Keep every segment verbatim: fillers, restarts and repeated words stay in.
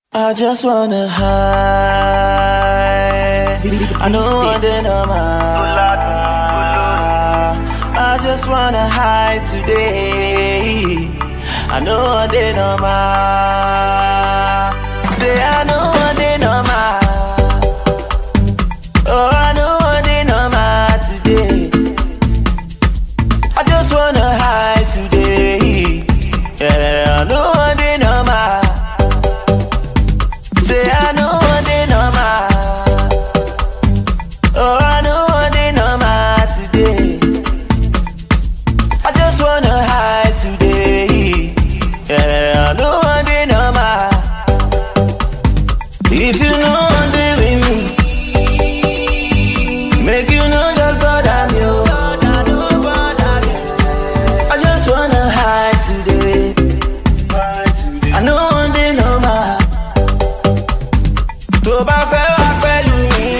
I just wanna hide. I know I did no I just wanna hide today. I know I did no Say I know I did no Oh, I know I did no today. I just wanna hide today. Yeah, I know I did no Say I know I did no Oh, I know I did no today. I just wanna hide today. Yeah, I know I did no If you know I'm with me, make you know just bother me. Oh. I just wanna hide today. I know I did no tó bá fẹ́ wá pẹ̀lú mi,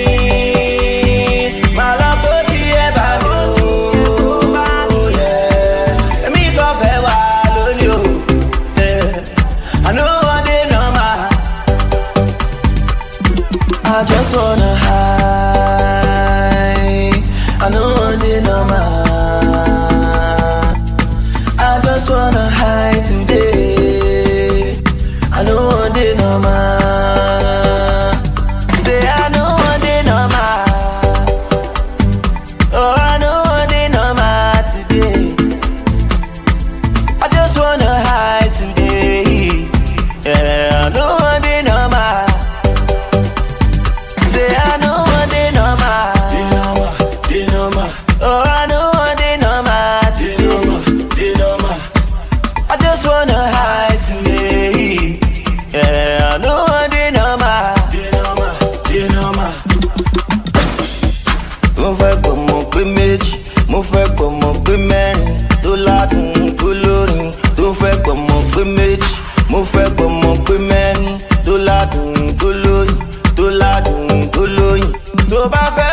máa lọ bó ti ẹ bá mi o. Èmi kò fẹ́ wá lónìí o. I know one day normal. I just wanna hide. I know one day normal. I just wanna hide today. I know one day normal. Mo fẹ́ gbọ́mọ pé méjì, mo fẹ́ gbọ́mọ pé mẹ́rin, tó ládùn tó lórin. Tó fẹ́ gbọ́mọ pé méjì, mo fẹ́ gbọ́mọ pé mẹ́rin, tó ládùn tó lóyin, tó ládùn tó lóyin. Tó bá fẹ́